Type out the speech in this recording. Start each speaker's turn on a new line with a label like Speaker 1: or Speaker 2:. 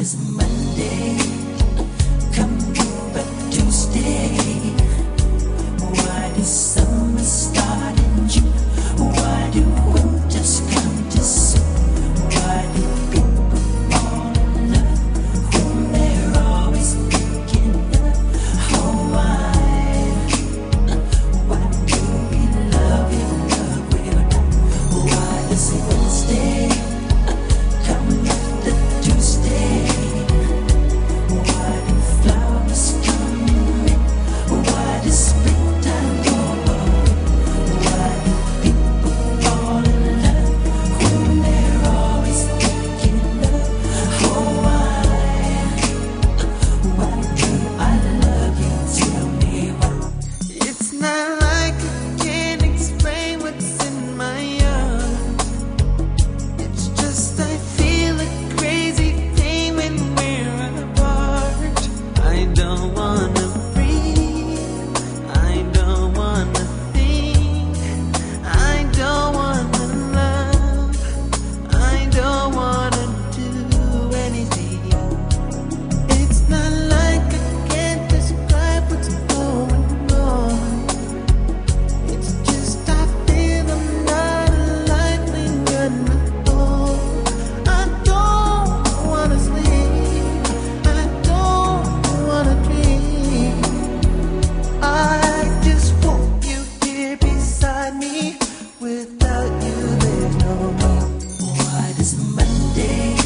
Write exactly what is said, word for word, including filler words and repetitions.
Speaker 1: does Monday come but Tuesday? Why does summer start in June? Why do winters come too soon? Why do people fall in love when they're always picking up? Oh, why? Why do we love in love we're not? Why does Wednesday come after Tuesday? Why do flowers come in? Why does springtime go away? Why do people fall in love when they're always picking up? Oh, why? Why do I love you? Tell me why. It's not like I can't explain what's in my heart. It's just I feel a crazy pain when we're apart. I don't wanna breathe, I don't wanna think, I don't wanna love, I don't wanna do anything. It's not like I can't describe what's going on. It's just I feel I'm not alive when you're not home. I don't wanna sleep, I don't wanna dream. I just want you here beside me. Without you there's no me. Why does Monday